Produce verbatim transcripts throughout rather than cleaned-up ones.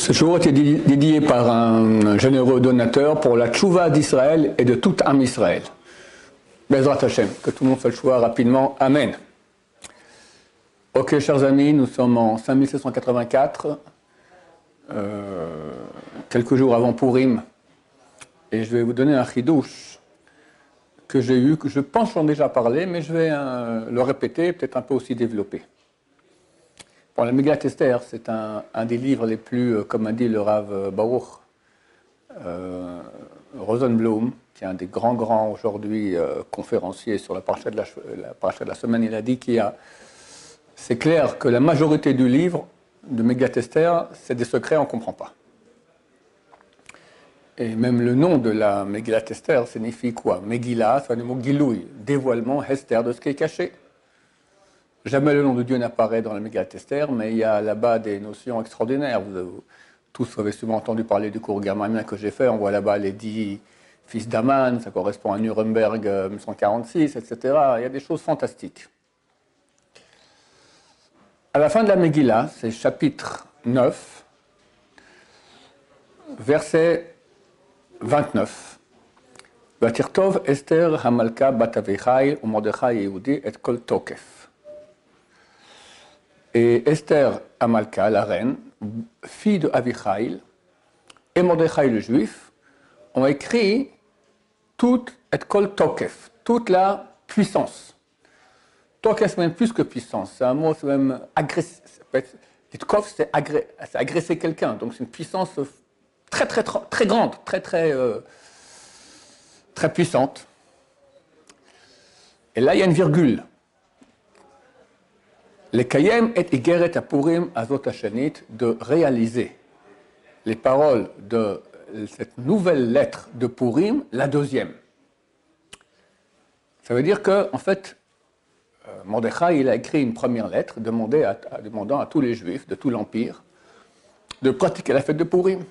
Ce jour était dédié par un généreux donateur pour la tchouva d'Israël et de tout Am Israël. Bezrat Hashem, que tout le monde fasse le choix rapidement. Amen. Ok, chers amis, nous sommes en cinq mille sept cent quatre-vingt-quatre, euh, quelques jours avant Purim, et je vais vous donner un chidouche que j'ai eu, que je pense j'en ai déjà parlé, mais je vais euh, le répéter, peut-être un peu aussi développer. Bon, la Megillat Esther, c'est un, un des livres les plus, euh, comme a dit le Rav Baruch euh, Rosenblum, qui est un des grands, grands aujourd'hui euh, conférenciers sur la paracha de la, la, paracha de la semaine. Il a dit qu'il y a, c'est clair que la majorité du livre de Megillat Esther, c'est des secrets, on ne comprend pas. Et même le nom de la Megillat Esther signifie quoi? Megillah, c'est le mot Gilouï, dévoilement, Esther, de ce qui est caché. Jamais le nom de Dieu n'apparaît dans la Megillat Esther, mais il y a là-bas des notions extraordinaires. Vous, vous tous avez souvent entendu parler du cours germanien que j'ai fait. On voit là-bas les dix fils d'Aman, ça correspond à Nuremberg mille cent quarante-six, et cetera. Il y a des choses fantastiques. À la fin de la Megillah, c'est chapitre neuf, verset vingt-neuf. Vatirtov Esther Hamalka bat Avichai ou Mordechai Yehudi et kol tokef. Et Esther Hamalka, la reine, fille de Avichai, et Mordechai le juif, ont écrit toute et kol tokef, toute la puissance. Tokef, c'est même plus que puissance, c'est un mot, c'est même agressif. Tokef, c'est agré, agresser quelqu'un, donc c'est une puissance très, très, très, très grande, très, très, euh, très puissante. Et là, il y a une virgule. Les Kayem et Igeret Apurim Azot Hashanit, de réaliser les paroles de cette nouvelle lettre de Purim, la deuxième. Ça veut dire que, en fait, Mordechai, il a écrit une première lettre demandant à, à, demandant à tous les Juifs de tout l'Empire de pratiquer la fête de Purim.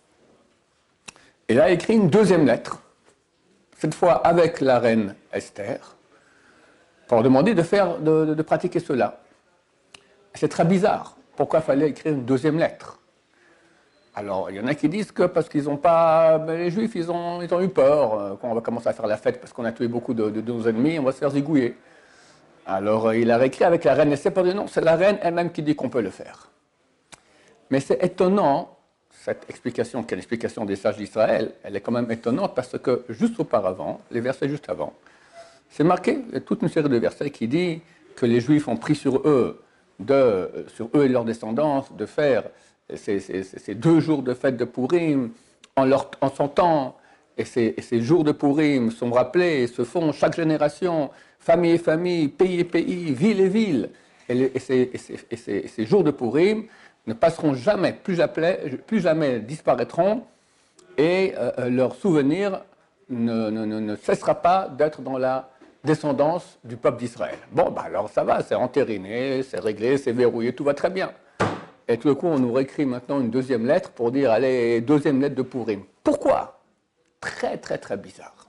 Et là, il a écrit une deuxième lettre, cette fois avec la reine Esther, pour leur demander de, faire, de, de, de pratiquer cela. C'est très bizarre. Pourquoi il fallait écrire une deuxième lettre? Alors, il y en a qui disent que parce qu'ils n'ont pas... Ben, les Juifs, ils ont, ils ont eu peur. Euh, quand on va commencer à faire la fête parce qu'on a tué beaucoup de, de, de nos ennemis, on va se faire zigouiller. Alors, euh, il a réécrit avec la reine Esther pour dire non, c'est la reine elle-même qui dit qu'on peut le faire. Mais c'est étonnant, cette explication, qui est l'explication des sages d'Israël, elle est quand même étonnante parce que juste auparavant, les versets juste avant, c'est marqué, il y a toute une série de versets qui dit que les Juifs ont pris sur eux De, sur eux et leurs descendants, de faire ces, ces, ces deux jours de fête de Purim en, leur, en son temps. Et ces, et ces jours de Purim sont rappelés et se font chaque génération, famille et famille, pays et pays, ville et ville. Et, les, et, ces, et, ces, et, ces, et ces jours de Purim ne passeront jamais, plus jamais, plus jamais disparaîtront et euh, leur souvenir ne, ne, ne, ne cessera pas d'être dans la descendance du peuple d'Israël. Bon, bah alors ça va, c'est entériné, c'est réglé, c'est verrouillé, tout va très bien. Et tout d'un coup, on nous réécrit maintenant une deuxième lettre pour dire, allez, deuxième lettre de Purim. Pourquoi? Très, très, très bizarre.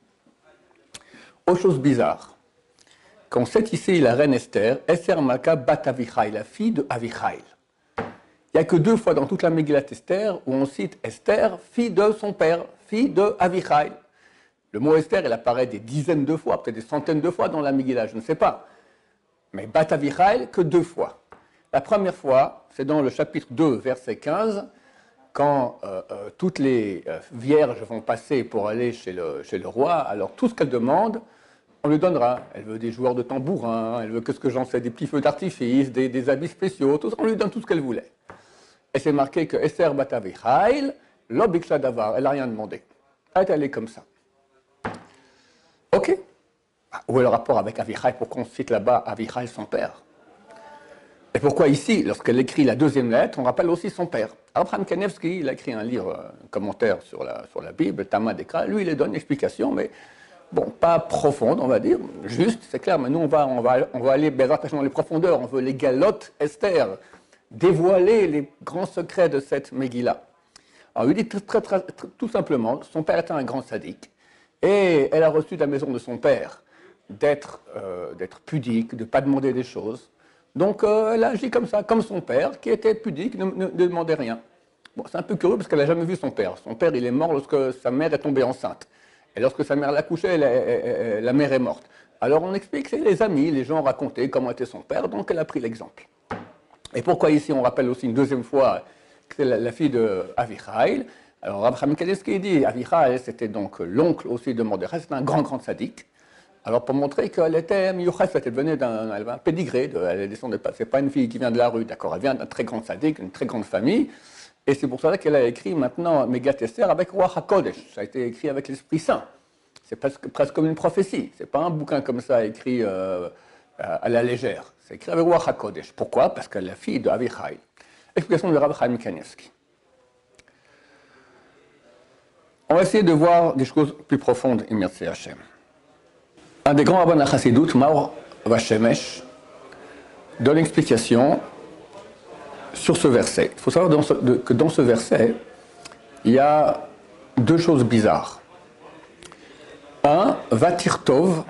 Autre chose bizarre. Quand c'est ici la reine Esther, Esther Malka bat Avichai, la fille de Avichai. Il n'y a que deux fois dans toute la Megillat Esther où on cite Esther, fille de son père, fille de Avichai. Le mot Esther, il apparaît des dizaines de fois, peut-être des centaines de fois dans la Megillah, je ne sais pas. Mais Bat Avichai, que deux fois. La première fois, c'est dans le chapitre deux, verset quinze, quand euh, euh, toutes les euh, vierges vont passer pour aller chez le, chez le roi, alors tout ce qu'elle demande, on lui donnera. Elle veut des joueurs de tambourin, elle veut que ce que j'en sais, des petits feux d'artifice, des, des habits spéciaux, tout ça, on lui donne tout ce qu'elle voulait. Et c'est marqué que Esther Bat Avichai, l'obiksha davar, elle n'a rien demandé. Elle est allée comme ça. Ok. Où est le rapport avec Avichai? Pourquoi on cite là-bas Avichai, son père? Et pourquoi ici, lorsqu'elle écrit la deuxième lettre, on rappelle aussi son père? Abraham Kanevsky, il a écrit un livre, un commentaire sur la, sur la Bible, Talmud Ekra. Lui, il donne une explication, mais bon, pas profonde, on va dire. Juste, c'est clair, mais nous, on va, on va, on va aller dans les profondeurs. On veut les galotes Esther, dévoiler les grands secrets de cette Megillah. Alors, il dit très, très, très, très, tout simplement, son père était un grand sadique. Et elle a reçu de la maison de son père d'être euh, d'être pudique, de ne pas demander des choses. Donc euh, elle a agi comme ça, comme son père, qui était pudique, ne, ne, ne demandait rien. Bon, c'est un peu curieux parce qu'elle n'a jamais vu son père. Son père, il est mort lorsque sa mère est tombée enceinte. Et lorsque sa mère l'a couché, la mère est morte. Alors on explique que c'est les amis, les gens racontaient comment était son père, donc elle a pris l'exemple. Et pourquoi ici on rappelle aussi une deuxième fois que c'est la, la fille de Avichaïl. Alors Abraham Kanevsky dit Avichaïl, c'était donc l'oncle aussi de Mordechai, c'était un grand, grand sadique. Alors pour montrer qu'elle était Miyuchas, elle venait d'un elle avait un pédigré, de, elle descendait pas, c'est pas une fille qui vient de la rue, d'accord, elle vient d'un très grand sadique, d'une très grande famille. Et c'est pour ça qu'elle a écrit maintenant Megat Esther avec Ruach HaKodesh. Ça a été écrit avec l'Esprit Saint. C'est presque, presque comme une prophétie. Ce n'est pas un bouquin comme ça écrit euh, à la légère. C'est écrit avec Ruach HaKodesh. Pourquoi? Parce qu'elle est la fille de Avichaïl. Explication de Rav Chaim Kanievsky. On va essayer de voir des choses plus profondes, Merci Hashem. Un des grands rabbins de la Chassidut, Maor Vashemesh, donne l'explication sur ce verset. Il faut savoir dans ce, de, que dans ce verset, il y a deux choses bizarres. Un, Vatir Tov,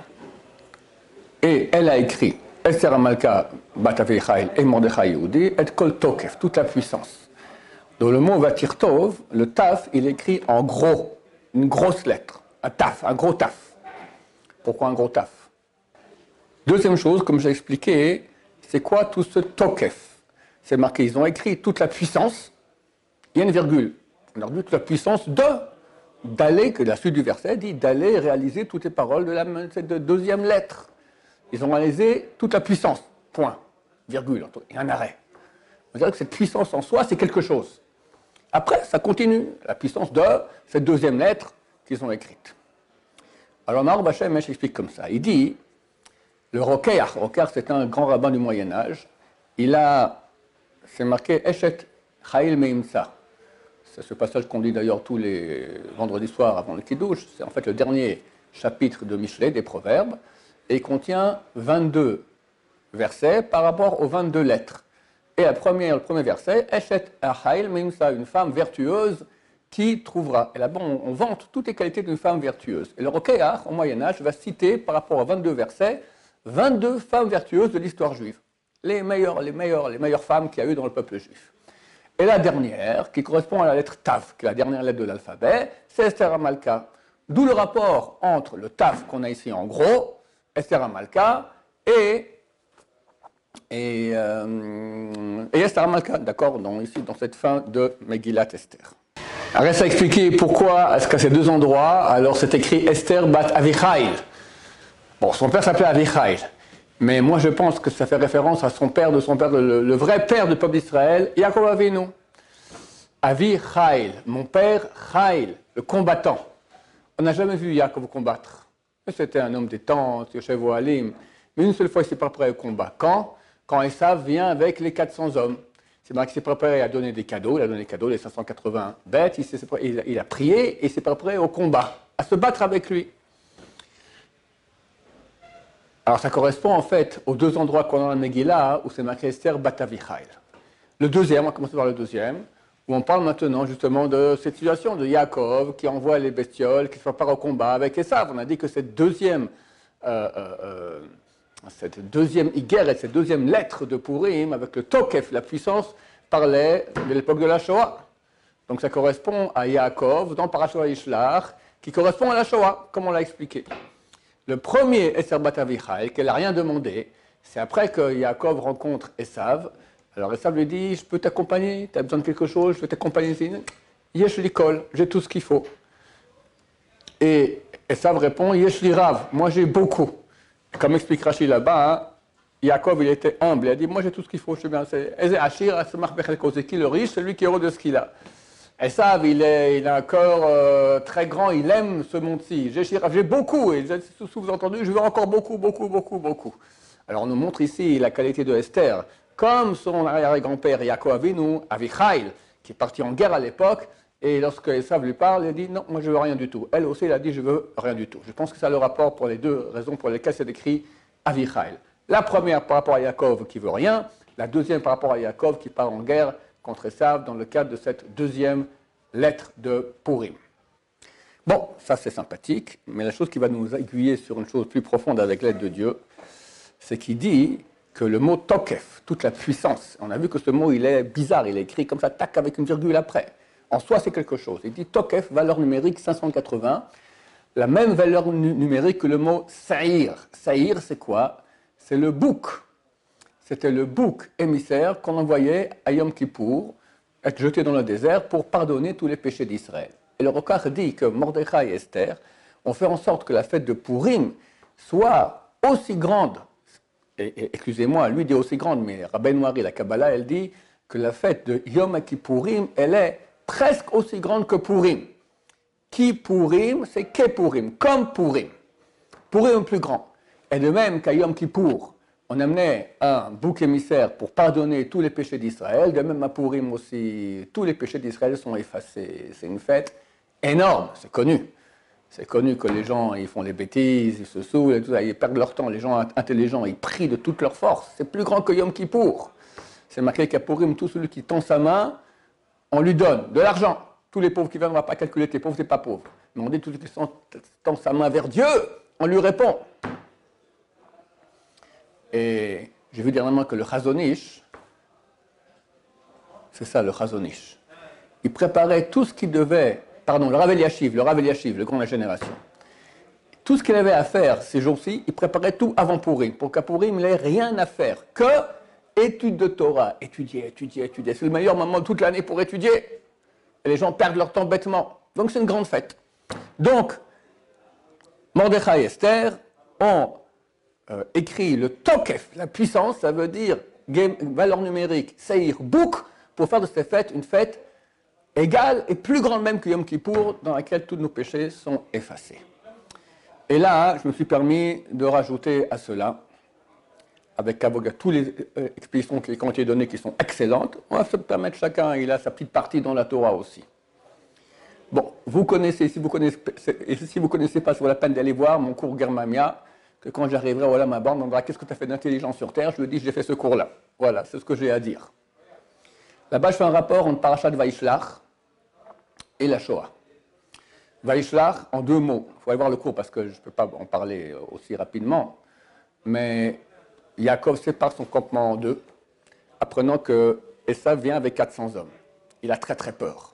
et elle a écrit Esther Amalka, Bat Avichaïl et Mordechai Yehudi, et Kol Tokef, toute la puissance. Dans le mot Vatir Tov, le taf, il est écrit en gros, une grosse lettre, un taf, un gros taf. Pourquoi un gros taf? Deuxième chose, comme j'ai expliqué, c'est quoi tout ce Tokef? C'est marqué, ils ont écrit toute la puissance, il y a une virgule. On a dit toute la puissance de, d'aller, que la suite du verset dit, d'aller réaliser toutes les paroles de la cette deuxième lettre. Ils ont réalisé toute la puissance, point, virgule, il y a un arrêt. On dirait que cette puissance en soi, c'est quelque chose. Après, ça continue, la puissance de cette deuxième lettre qu'ils ont écrite. Alors, Maor Vashem explique comme ça. Il dit, le Rokeach, Rokeach c'est un grand rabbin du Moyen-Âge, il a, c'est marqué Eshet Chail Meimsa. C'est ce passage qu'on dit d'ailleurs tous les vendredis soirs avant le Kiddush. C'est en fait le dernier chapitre de Michelet, des Proverbes, et il contient vingt-deux versets par rapport aux vingt-deux lettres. Et la première, le premier verset, Eshet Chail Meimsa, une femme vertueuse qui trouvera. Et là-bas, on, on vante toutes les qualités d'une femme vertueuse. Et le Rokeach, au Moyen-Âge, va citer par rapport à vingt-deux versets, vingt-deux femmes vertueuses de l'histoire juive. Les meilleures, les meilleures, les meilleures femmes qu'il y a eu dans le peuple juif. Et la dernière, qui correspond à la lettre Tav, qui est la dernière lettre de l'alphabet, c'est Esther Amalka. D'où le rapport entre le Tav qu'on a ici en gros, Esther Amalka, et, et, euh, et Esther Amalka, d'accord, donc ici dans cette fin de Megillat Esther. Il reste à expliquer pourquoi est-ce qu'à ces deux endroits, alors c'est écrit Esther bat Avichaïl. Bon, son père s'appelait Avichaïl. Mais moi, je pense que ça fait référence à son père, de son père, le, le vrai père du peuple d'Israël, Yaakov Avinu. Avichaïl, mon père, Chaïl, le combattant. On n'a jamais vu Yaakov combattre. C'était un homme des tentes, Yoshev Ohalim. Mais une seule fois, il s'est préparé au combat. Quand? Quand Esav vient avec les quatre cents hommes. C'est marqué qu'il s'est préparé à donner des cadeaux. Il a donné des cadeaux, les cinq cent quatre-vingts bêtes. Il, il, il a prié et il s'est préparé au combat, à se battre avec lui. Alors ça correspond en fait aux deux endroits qu'on a dans la Megillah où c'est marqué Esther bat Avichaïl. Le deuxième, on va commencer par le deuxième, où on parle maintenant justement de cette situation de Yaakov qui envoie les bestioles, qui se prépare au combat avec Esav. On a dit que cette deuxième, euh, euh, cette deuxième Higuer et cette deuxième lettre de Purim avec le Tokef, la puissance, parlait de l'époque de la Shoah. Donc ça correspond à Yaakov dans Parashat Yishlach, qui correspond à la Shoah, comme on l'a expliqué. Le premier Esther bat Avichaïl, qu'elle n'a rien demandé, c'est après que Yaakov rencontre Esav. Alors Esav lui dit, je peux t'accompagner, tu as besoin de quelque chose, je peux t'accompagner ici. Yesh li kol, j'ai tout ce qu'il faut. Et Esav répond, Yesh li rav, moi j'ai beaucoup. Comme explique Rashi là-bas, hein, Yaakov il était humble, il a dit, moi j'ai tout ce qu'il faut, je suis bien. C'est Achir, le riche, celui qui est heureux de ce qu'il a. Esav, il, il a un cœur euh, très grand, il aime ce monde-ci. J'ai beaucoup, et sous-entendu, je veux encore beaucoup, beaucoup, beaucoup, beaucoup. Alors on nous montre ici la qualité de Esther, comme son arrière-grand-père Yaakov Avinu, Avichaïl, qui est parti en guerre à l'époque, et lorsque Esav lui parle, il dit non, moi je veux rien du tout. Elle aussi, elle a dit je veux rien du tout. Je pense que ça a le rapport pour les deux raisons pour lesquelles c'est écrit Avichaïl. La première par rapport à Yaakov qui veut rien, la deuxième par rapport à Yaakov qui part en guerre contre Esav dans le cadre de cette deuxième lettre de Purim. Bon, ça c'est sympathique, mais la chose qui va nous aiguiller sur une chose plus profonde avec l'aide de Dieu, c'est qu'il dit que le mot Tokef, toute la puissance, on a vu que ce mot il est bizarre, il est écrit comme ça, tac, avec une virgule après. En soi, c'est quelque chose. Il dit Tokef, valeur numérique cinq cent quatre-vingts, la même valeur nu numérique que le mot Saïr. Saïr, c'est quoi? C'est le bouc. C'était le bouc émissaire qu'on envoyait à Yom Kippour, être jeté dans le désert pour pardonner tous les péchés d'Israël. Et le Rokach dit que Mordechai et Esther ont fait en sorte que la fête de Purim soit aussi grande, et, et excusez-moi, lui dit aussi grande, mais Rabbi Noiri, la Kabbalah, elle dit que la fête de Yom Kippourim, elle est presque aussi grande que Purim. Kippourim, c'est Kepurim, comme Purim. Purim plus grand. Et de même qu'à Yom Kippour, on amenait un bouc émissaire pour pardonner tous les péchés d'Israël, de même à Purim aussi, tous les péchés d'Israël sont effacés. C'est une fête énorme, c'est connu. C'est connu que les gens, ils font des bêtises, ils se saoulent, et tout ça, ils perdent leur temps. Les gens intelligents, ils prient de toute leur force. C'est plus grand que Yom Kippour. C'est marqué qu'à Purim, tout celui qui tend sa main, on lui donne de l'argent. Tous les pauvres qui viennent, on ne va pas calculer, t'es pauvre, t'es pas pauvre. Mais on dit, tout celui qui tend sa main vers Dieu, on lui répond. Et j'ai vu dernièrement que le Chazonish, c'est ça le Chazonish, il préparait tout ce qu'il devait, pardon, le Rav Eliashiv, le Rav Eliashiv, le grand de la génération, tout ce qu'il avait à faire ces jours-ci, il préparait tout avant Purim, pour qu'à Purim, il n'ait rien à faire, que étude de Torah, étudier, étudier, étudier. C'est le meilleur moment de toute l'année pour étudier. Et les gens perdent leur temps bêtement. Donc c'est une grande fête. Donc, Mordechai et Esther ont euh, écrit le Tokef, la puissance, ça veut dire game, valeur numérique, Seir, Bouk, pour faire de cette fête une fête égale et plus grande même que Yom Kippour, dans laquelle tous nos péchés sont effacés. Et là, je me suis permis de rajouter à cela, avec Avoga, toutes les euh, explications qui ont été données qui sont excellentes, on va se permettre chacun, il a sa petite partie dans la Torah aussi. Bon, vous connaissez, si vous ne connaissez, si vous connaissez pas, ça vaut la peine d'aller voir mon cours Germamia, que quand j'arriverai au Olam Haba, on me demandera qu'est-ce que tu as fait d'intelligent sur Terre, je lui dis j'ai fait ce cours-là. Voilà, c'est ce que j'ai à dire. Là-bas, je fais un rapport entre Parashat Vaishlach et la Shoah. Vaishlach, en deux mots, il faut aller voir le cours parce que je ne peux pas en parler aussi rapidement, mais Yaakov sépare son campement en deux, apprenant que Esav vient avec quatre cents hommes. Il a très très peur.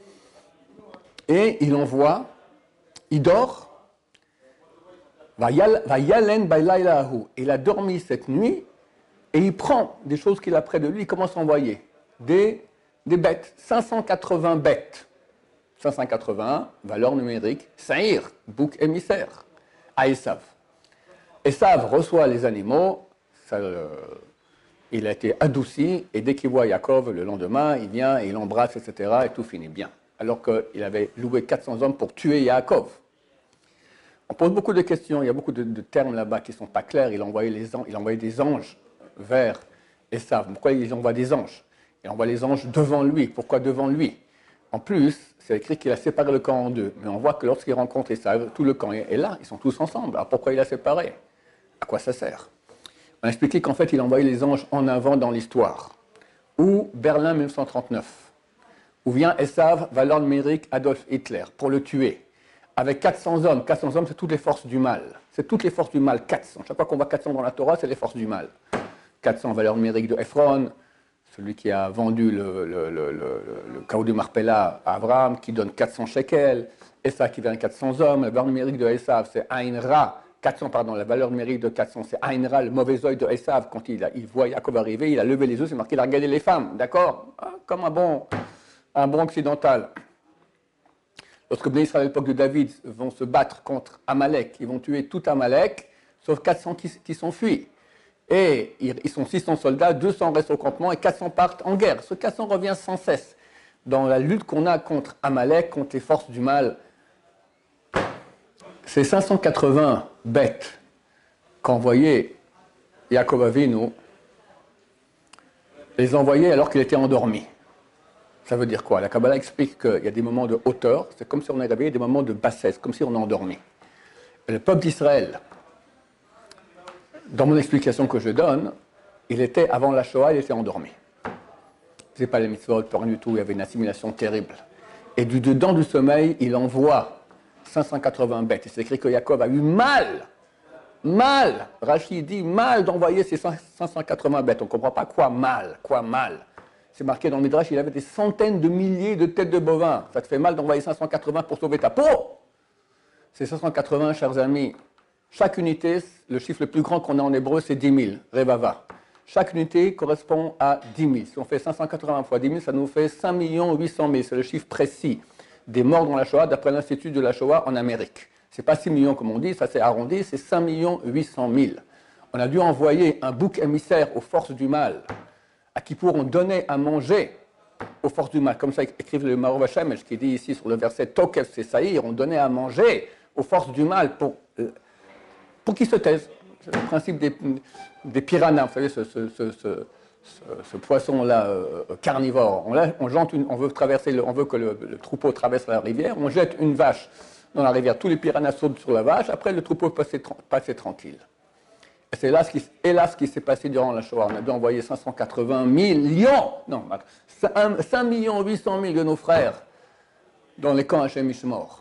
Et il envoie, il dort, va yalen bailaylahu. Il a dormi cette nuit et il prend des choses qu'il a près de lui, il commence à envoyer des, des bêtes, cinq cent quatre-vingts bêtes. cinq cent quatre-vingts, valeur numérique, Saïr, bouc émissaire, à Esav. Esav reçoit les animaux, ça, euh, il a été adouci, et dès qu'il voit Yaakov le lendemain, il vient, et il l'embrasse, et cetera, et tout finit bien. Alors qu'il avait loué quatre cents hommes pour tuer Yaakov. On pose beaucoup de questions, il y a beaucoup de, de termes là-bas qui ne sont pas clairs. Il a envoyé, les anges, il a envoyé des anges vers Esav. Pourquoi il envoie des anges? Il envoie les anges devant lui. Pourquoi devant lui? En plus, c'est écrit qu'il a séparé le camp en deux. Mais on voit que lorsqu'il rencontre Esav, tout le camp est là, ils sont tous ensemble. Alors pourquoi il a séparé? À quoi ça sert? On a expliqué qu'en fait, il a envoyé les anges en avant dans l'histoire. Ou Berlin mille neuf cent trente-neuf, où vient Esav, valeur numérique, Adolf Hitler, pour le tuer. Avec quatre cents hommes. quatre cents hommes, c'est toutes les forces du mal. C'est toutes les forces du mal, quatre cents. Chaque fois qu'on voit quatre cents dans la Torah, c'est les forces du mal. quatre cents, valeur numérique de Ephron, celui qui a vendu le, le, le, le, le chaos du Marpella à Abraham, qui donne quatre cents shekels. Esav qui vient avec quatre cents hommes. La valeur numérique de Esav, c'est Ain Ra. quatre cents, pardon, la valeur numérique de quatre cents, c'est Ain Ra, le mauvais œil de Esav. Quand il, a, il voit Yaakov arriver, il a levé les yeux, c'est marqué, il a regardé les femmes. D'accord? Ah, comme un bon, un bon occidental. Lorsque les Israël à l'époque de David vont se battre contre Amalek, ils vont tuer tout Amalek, sauf quatre cents qui, qui s'enfuient. Et ils sont six cents soldats, deux cents restent au campement et quatre cents partent en guerre. Ce quatre cents revient sans cesse dans la lutte qu'on a contre Amalek, contre les forces du mal. Ces cinq cent quatre-vingts bêtes qu'envoyait Yaakov Avinu, les envoyait alors qu'il était endormi. Ça veut dire quoi? La Kabbalah explique qu'il y a des moments de hauteur, c'est comme si on est réveillé, des moments de bassesse, comme si on est endormi. Et le peuple d'Israël, dans mon explication que je donne, il était, avant la Shoah, il était endormi. Il ne faisait pas les mitzvot, pas rien du tout, il y avait une assimilation terrible. Et du dedans du sommeil, il envoie cinq cent quatre-vingts bêtes. Et c'est écrit que Yaakov a eu mal, mal, Rachid dit mal d'envoyer ces cinq cent quatre-vingts bêtes. On ne comprend pas quoi mal, quoi mal. c'est marqué dans le Midrash, il avait des centaines de milliers de têtes de bovins. Ça te fait mal d'envoyer cinq cent quatre-vingts pour sauver ta peau. Ces cinq cent quatre-vingts, chers amis, chaque unité, le chiffre le plus grand qu'on a en hébreu, c'est dix mille, Revava. Chaque unité correspond à dix mille. Si on fait cinq cent quatre-vingts fois dix mille, ça nous fait cinq millions huit cent mille. C'est le chiffre précis des morts dans la Shoah, d'après l'Institut de la Shoah en Amérique. Ce n'est pas six millions comme on dit, ça s'est arrondi, c'est cinq millions huit cent mille. On a dû envoyer un bouc émissaire aux forces du mal, à qui pourront donner à manger aux forces du mal. Comme ça écrivent le Maor Hashemesh, qui dit ici sur le verset Tokef, c'est Saïr, on donnait à manger aux forces du mal pour, pour qu'ils se taisent. C'est le principe des, des piranhas, vous savez, ce, ce, ce, ce, ce poisson-là euh, carnivore. On, on, jante une, on, veut traverser le, on veut que le, le troupeau traverse la rivière, on jette une vache dans la rivière, tous les piranhas sautent sur la vache, après le troupeau peut passer, passer tranquille. Et c'est là ce qui, hélas ce qui s'est passé durant la Shoah. On a dû envoyer cinq cent quatre-vingts millions, non, cinq millions huit cent mille de nos frères dans les camps Hachem Ishmor.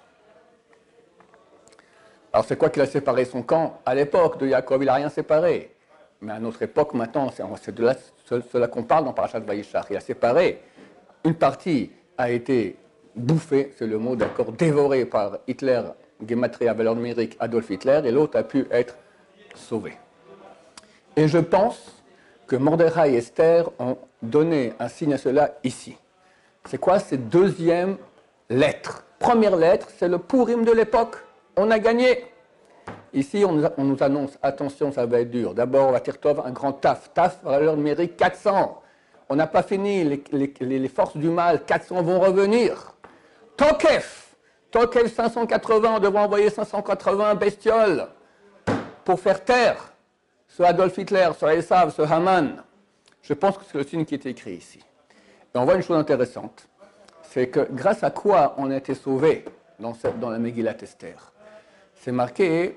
Alors c'est quoi qu'il a séparé son camp? À l'époque de Yaakov, il n'a rien séparé. Mais à notre époque, maintenant, c'est de là, cela qu'on parle dans Parashat Vayishach. Il a séparé. Une partie a été bouffée, c'est le mot d'accord, dévorée par Hitler, Gematria, valeur numérique, Adolf Hitler, et l'autre a pu être sauvée. Et je pense que Mordechai et Esther ont donné un signe à cela ici. C'est quoi cette deuxième lettre? Première lettre, c'est le Purim de l'époque. On a gagné. Ici, on nous, on nous annonce, attention, ça va être dur. D'abord, on va Tirtov, un grand taf. Taf, valeur numérique quatre cents. On n'a pas fini, les, les, les forces du mal, quatre cents vont revenir. Tokef, Tokef cinq cent quatre-vingts, on devra envoyer cinq cent quatre-vingts bestioles pour faire taire ce Adolf Hitler, ce Esav, ce Haman. Je pense que c'est le signe qui est écrit ici. Et on voit une chose intéressante, c'est que grâce à quoi on a été sauvés dans, cette, dans la Megillat Esther? C'est marqué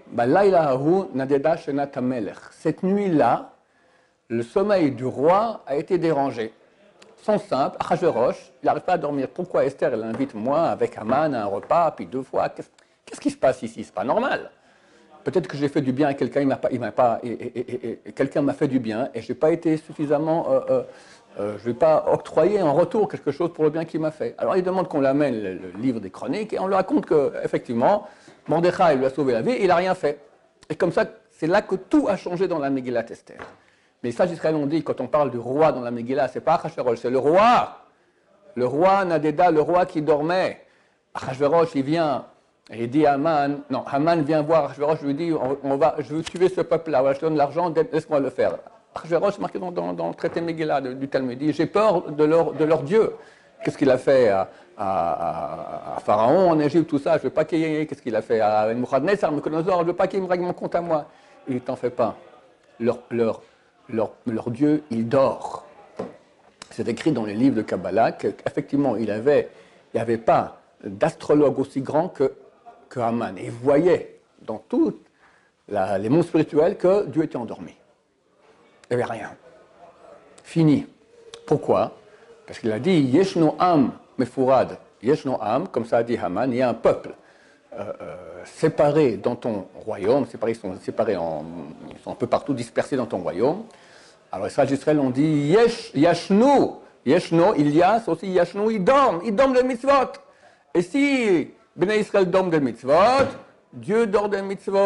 cette nuit-là, le sommeil du roi a été dérangé. Sans simple, Achashverosh, il n'arrive pas à dormir. Pourquoi Esther, elle invite moi avec Haman à un repas, puis deux fois? Qu'est-ce, qu'est-ce qui se passe ici? C'est pas normal. Peut-être que j'ai fait du bien à quelqu'un, il m'a pas, il m'a pas, et, et, et, et, quelqu'un m'a fait du bien, et je n'ai pas été suffisamment, euh, euh, euh, je n'ai pas octroyé en retour quelque chose pour le bien qu'il m'a fait. Alors il demande qu'on l'amène le, le livre des chroniques, et on lui raconte qu'effectivement, Mordechai lui a sauvé la vie, et il n'a rien fait. Et comme ça, c'est là que tout a changé dans la Megillat Esther. Mais ça, Israël, on dit, quand on parle du roi dans la Megillah, ce n'est pas Achashverosh, c'est le roi. Le roi Nadéda, le roi qui dormait. Achashverosh, il vient, et il dit à Haman, non, Haman vient voir Achashverosh, lui dit, on, on va, je veux tuer ce peuple-là, voilà, je te donne l'argent, laisse-moi le faire. Achashverosh, c'est marqué dans, dans, dans le traité Megillah du Talmud, il dit, j'ai peur de leur, de leur Dieu. Qu'est-ce qu'il a fait à, à, à, à Pharaon en Égypte, tout ça, je ne veux pas qu'il y ait, qu'est-ce qu'il a fait à Nebuchadnezzar, Nabuchodonosor, je ne veux pas qu'il me règle mon compte à moi. Il ne t'en fait pas. Leur, leur, leur, leur Dieu, il dort. C'est écrit dans les livres de Kabbalah qu'effectivement, il avait, il n'y avait pas d'astrologue aussi grand que, que Haman. Et il voyait dans tous les mondes spirituels que Dieu était endormi. Il n'y avait rien. Fini. Pourquoi? Parce qu'il a dit Yeshno Am Mefurad. Yeshno Am, comme ça a dit Haman, il y a un peuple euh, euh, séparé dans ton royaume. Séparés, ils sont séparés, en, ils sont un peu partout dispersés dans ton royaume. Alors, Israël Israël, on dit Yesh, Yashnu. Yeshno, il y a, c'est aussi Yashnu, ils dorment, ils dorment des mitzvot. Et si Bnei Israël dorment des mitzvot, Dieu dort des mitzvot.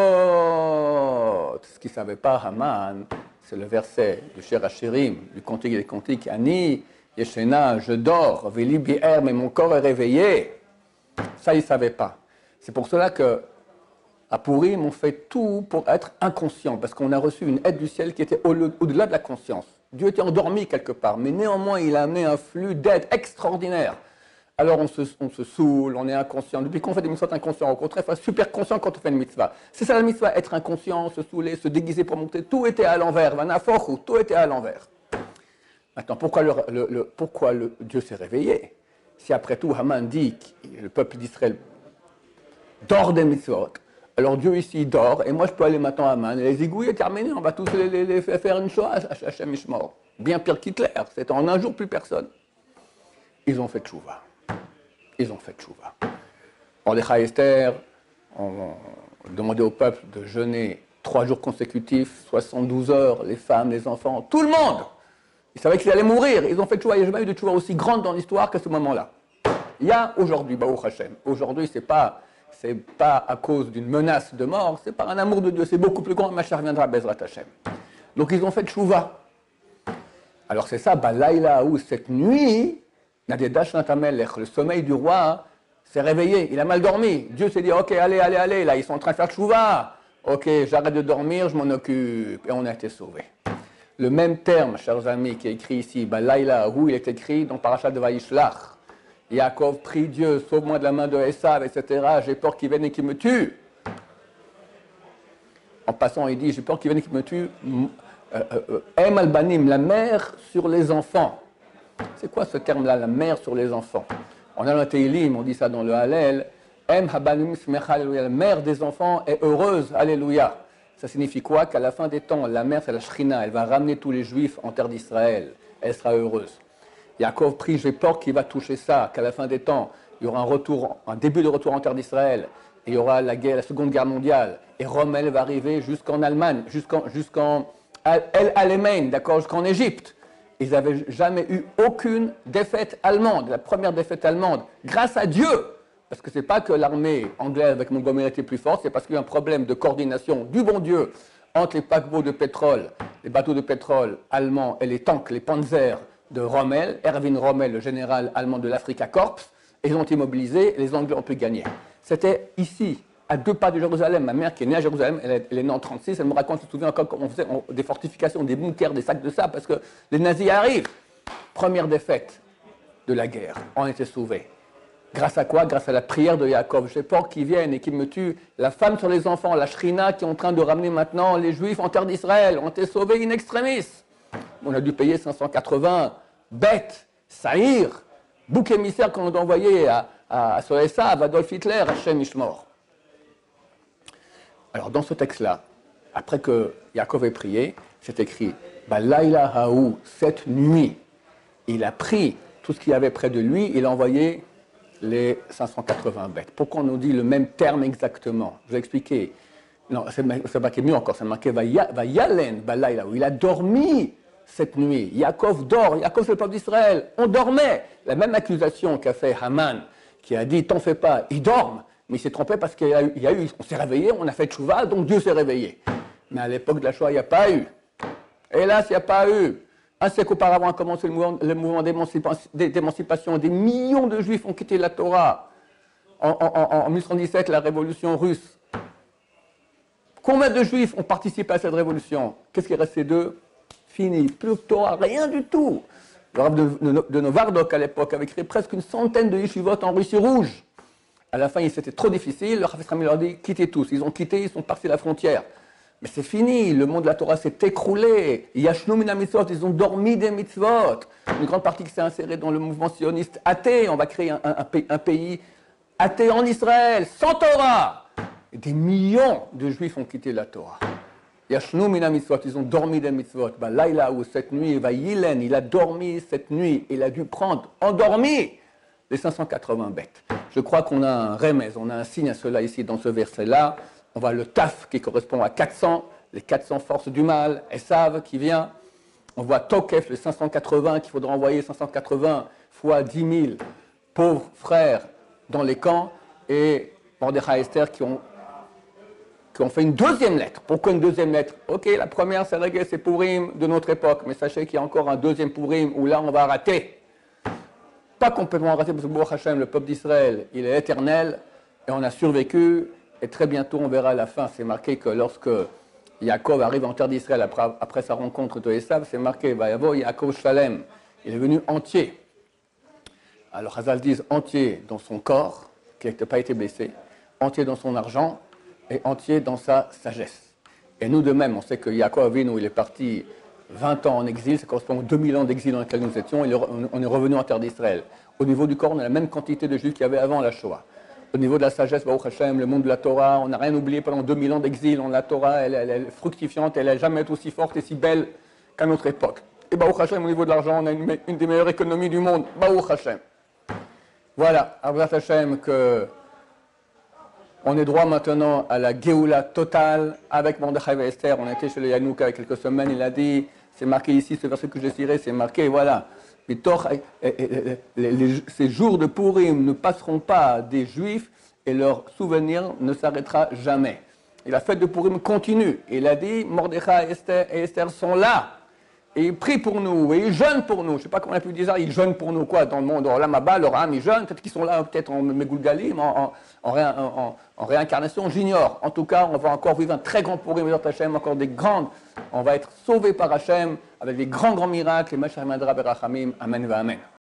Ce qu'il ne savait pas, Haman, c'est le verset de Shir Hashirim, du Cantique des Cantiques, Ani, Yeshena, je dors, Veli bi'er, mais mon corps est réveillé. Ça, il ne savait pas. C'est pour cela que à Purim, on fait tout pour être inconscient, parce qu'on a reçu une aide du ciel qui était au-delà de la conscience. Dieu était endormi quelque part, mais néanmoins, il a amené un flux d'aide extraordinaire. Alors on se, on se saoule, on est inconscient. Depuis qu'on fait des mitzvot inconscients, au contraire, il faut être super conscient quand on fait une mitzvah. C'est ça la mitzvah, être inconscient, se saouler, se déguiser pour monter, tout était à l'envers. Vanafochu, tout était à l'envers. Maintenant, pourquoi, le, le, le, pourquoi le, Dieu s'est réveillé? Si après tout, Haman dit que le peuple d'Israël dort des mitzvot, alors Dieu ici dort, et moi je peux aller maintenant à Haman, et les égouiller, terminer, on va tous les, les, les faire une chose à Hachem Ishmor. Bien pire qu'Hitler, c'est en un jour plus personne. Ils ont fait tchouva. Ils ont fait tchouva. Mordechai et Esther ont demandé au peuple de jeûner trois jours consécutifs, soixante-douze heures, les femmes, les enfants, tout le monde. Ils savaient qu'ils allaient mourir. Ils ont fait tchouva. Il n'y a jamais eu de tchouva aussi grande dans l'histoire qu'à ce moment-là. Il y a aujourd'hui, Baruch Hashem. Aujourd'hui, ce n'est pas, c'est pas à cause d'une menace de mort, c'est par un amour de Dieu. C'est beaucoup plus grand. Machar viendra, Bezrat Hashem. Donc ils ont fait tchouva. Alors c'est ça, Balaïla, où cette nuit, Nadedash Natamelech, le sommeil du roi, s'est réveillé. Il a mal dormi. Dieu s'est dit, ok, allez, allez, allez, là, ils sont en train de faire tchouva. Ok, j'arrête de dormir, je m'en occupe. Et on a été sauvés. Le même terme, chers amis, qui est écrit ici, Balaïla, où il est écrit dans Parashat de Vaishlach. Yaakov prie Dieu, sauve-moi de la main de Esav, et cetera. J'ai peur qu'il vienne et qu'il me tue. En passant, il dit, j'ai peur qu'il vienne et qu'il me tue. Em al-banim, la mère sur les enfants. C'est quoi ce terme-là, la mère sur les enfants? On a dans le Teilim, on dit ça dans le Hallel. Em habanim smecha, alléluia. La mère des enfants est heureuse, alléluia. Ça signifie quoi? Qu'à la fin des temps, la mère, c'est la Shrina, elle va ramener tous les Juifs en terre d'Israël. Elle sera heureuse. Yaakov prie, j'ai peur qu'il va toucher ça, qu'à la fin des temps, il y aura un retour, un début de retour en terre d'Israël, et il y aura la guerre, la Seconde Guerre mondiale, et Rome, elle va arriver jusqu'en Allemagne, jusqu'en, jusqu'en El Alamein, d'accord, jusqu'en Égypte. Ils n'avaient jamais eu aucune défaite allemande, la première défaite allemande, grâce à Dieu. Parce que ce n'est pas que l'armée anglaise avec Montgomery était plus forte, c'est parce qu'il y a eu un problème de coordination du bon Dieu entre les paquebots de pétrole, les bateaux de pétrole allemands et les tanks, les panzers de Rommel, Erwin Rommel, le général allemand de l'Africa Corps, et ils ont été mobilisés et les Anglais ont pu gagner. C'était ici, à deux pas de Jérusalem. Ma mère qui est née à Jérusalem, elle est, elle est née en trente-six, elle me raconte, je me souviens encore comment on faisait on, des fortifications, des bunkers, des sacs de sable, parce que les nazis arrivent. Première défaite de la guerre, on était sauvés. Grâce à quoi? Grâce à la prière de Yaakov. J'ai peur qu'ils viennent et qu'ils me tuent. La femme sur les enfants, la Shrina qui est en train de ramener maintenant les Juifs en terre d'Israël. On été sauvés in extremis. On a dû payer cinq cent quatre-vingts bêtes, Saïr, bouc émissaire qu'on a envoyé à, à, à Soessa, à Adolf Hitler, à Shem Ishmor. Alors dans ce texte-là, après que Yaakov ait prié, c'est écrit Balaïla Haou, cette nuit, il a pris tout ce qu'il y avait près de lui, il a envoyé les cinq cent quatre-vingts bêtes. Pourquoi on nous dit le même terme exactement? Je vais expliquer. Non, c'est marqué mieux encore, c'est marqué Vayalen Balaïla, où il a dormi cette nuit. Yaakov dort, Yaakov c'est le peuple d'Israël, on dormait. La même accusation qu'a fait Haman, qui a dit, t'en fais pas, ils dorment. Mais il s'est trompé parce qu'il y a eu, il y a eu on s'est réveillé, on a fait tchouva, donc Dieu s'est réveillé. Mais à l'époque de la Shoah, il n'y a pas eu. Hélas, il n'y a pas eu. Un siècle auparavant a commencé le mouvement, le mouvement d'émancipation. Des millions de Juifs ont quitté la Torah. En, en, en, en mille neuf cent dix-sept, la révolution russe. Combien de Juifs ont participé à cette révolution? Qu'est-ce qui est resté d'eux? Fini. Plus de Torah, rien du tout. Le rabbin de, de, de Novardok à l'époque avait créé presque une centaine de yeshivot en Russie rouge. À la fin, c'était trop difficile. Le Rav Israël leur a dit quittez tous. Ils ont quitté, ils sont partis à la frontière. Mais c'est fini, le monde de la Torah s'est écroulé. Yashnu mina mitzvot, ils ont dormi des mitzvot. Une grande partie qui s'est insérée dans le mouvement sioniste athée. On va créer un, un, un pays athée en Israël, sans Torah. Et des millions de Juifs ont quitté la Torah. Yashnu mina mitzvot, ils ont dormi des mitzvot. Bah, Laïla, ou cette nuit, va Yilen, il a dormi cette nuit. Il a dû prendre, endormi, les cinq cent quatre-vingts bêtes. Je crois qu'on a un remèze, on a un signe à cela ici dans ce verset-là. On voit le taf qui correspond à quatre cents, les quatre cents forces du mal, Esav qui vient. On voit Tokef, les cinq cent quatre-vingts, qu'il faudra envoyer cinq cent quatre-vingts fois dix mille pauvres frères dans les camps. Et Mordechai et Esther qui ont, qui ont fait une deuxième lettre. Pourquoi une deuxième lettre? Ok, la première c'est réglé, c'est Pourim de notre époque. Mais sachez qu'il y a encore un deuxième Pourim où là on va rater. Pas complètement raté parce que Baruch Hashem, le peuple d'Israël, il est éternel et on a survécu. Et très bientôt, on verra à la fin, c'est marqué que lorsque Yaakov arrive en terre d'Israël après, après sa rencontre de Esav, c'est marqué Vayavo Yaakov Shalem. Il est venu entier. Alors Hazal disent entier dans son corps, qui n'a pas été blessé, entier dans son argent et entier dans sa sagesse. Et nous de même, on sait que Yaakov Avinu, il est parti vingt ans en exil, ça correspond aux deux mille ans d'exil dans lesquels nous étions, et on est revenu en terre d'Israël. Au niveau du corps, on a la même quantité de Juifs qu'il y avait avant la Shoah. Au niveau de la sagesse, Baruch Hashem, le monde de la Torah, on n'a rien oublié pendant deux mille ans d'exil. La Torah, elle, elle, elle est fructifiante, elle n'a jamais été aussi forte et si belle qu'à notre époque. Et Baruch Hashem, au niveau de l'argent, on a une, une des meilleures économies du monde. Baruch Hashem. Voilà, Baruch Hashem, que on est droit maintenant à la Géoula totale avec Mordechai et Esther. On a été chez le Yanouk il y a quelques semaines, il a dit, c'est marqué ici, ce verset que je citais, c'est marqué, voilà. Ces jours de Purim ne passeront pas des Juifs et leur souvenir ne s'arrêtera jamais. Et la fête de Purim continue. Et il a dit, Mordechai et Esther, et Esther sont là. Et ils prient pour nous, et ils jeûnent pour nous. Je ne sais pas comment on a pu dire ça, ils jeûnent pour nous, quoi, dans le monde. Là, Maba, leur âme, ils jeûnent. Peut-être qu'ils sont là, peut-être en Megulgalim, en, en, en, en, en réincarnation, j'ignore. En tout cas, on va encore vivre un très grand Purim, Hachem, encore des grandes. On va être sauvés par Hachem avec des grands, grands miracles. Et Mashiach Madra Berachamim. Amen, va Amen.